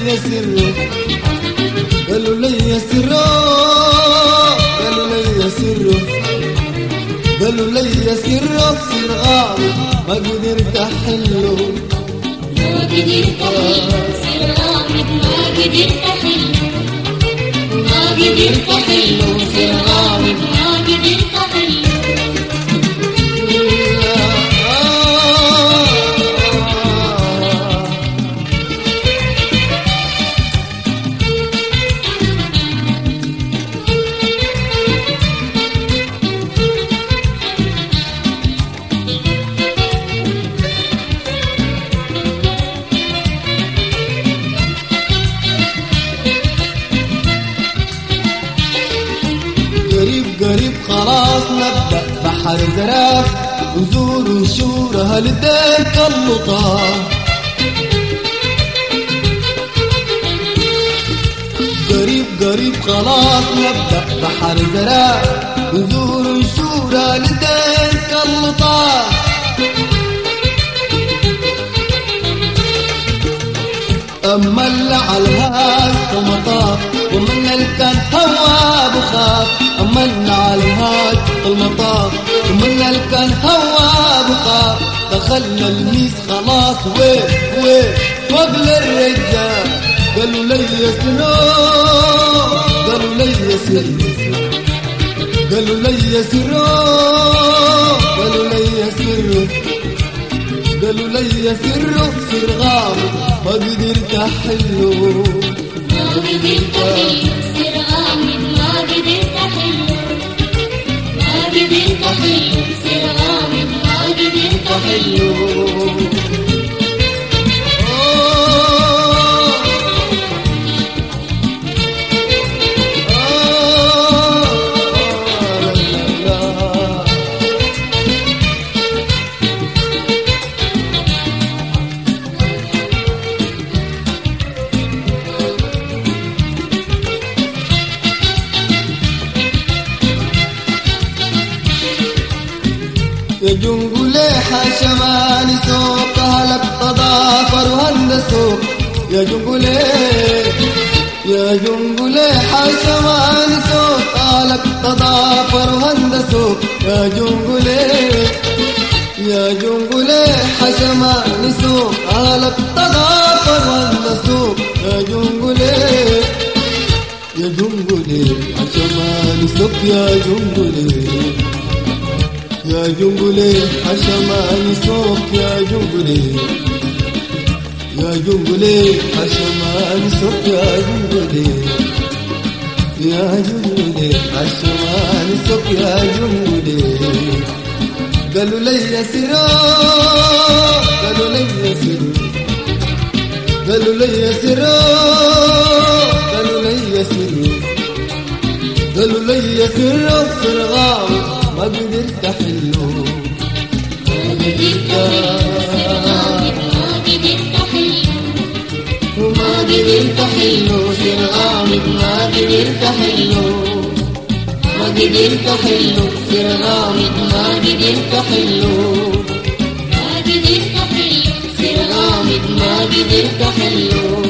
لي سره قالوا لي سره قالوا لي سره قالوا لي سره سر غامض ما قدرت احله ما قدرت احله سر غامض ما قدرت احله ما قدرت احله سر غامض ما قدرت احله قريب خلاص نبدأ بحر زراف وزور وشورها لديك اللطاف قريب خلاص نبدأ بحر زراف وزور وشورها لديك اللطاف أما اللي على الهاج المطاف ومن اللي كان هوا بخاف أما اللي على الهاج المطاف ومن اللي كان هوا بخاف دخلنا الميس خلاص وين وقل الرجال قالوا لي سنو قالوا لي سنو قالوا لي سنو قالوا لي سنو قالوا لي سره سر غامض ما قدرت احله ما قدرت احله سر غامض ما قدرت احله ما قدرت احله سر غامض ما قدرت احله يا جنقلي حشماني سوقها لك تضافر وهندسوق يا جنقلي حشماني سوقها لك تضافر وهندسوق يا جنقلي حشماني سوقها لك تضافر وهندسوق يا جنقلي حشماني سوق يا جنقلي حشماني سوق يا جنقلي حشماني سوق يا جنقلي حشماني سوق يا جنقلي قالوا لي سرو قالوا لي سرو قالوا لي سرو قالوا لي سرو قالوا لي سرو سر غامض ما قدرت احله ما قدرت احله وما قدرت احله سر غامض ما قدرت احله ما قدرت احله سر غامض ما قدرت احله ما قدرت احله سر غامض ما قدرت احله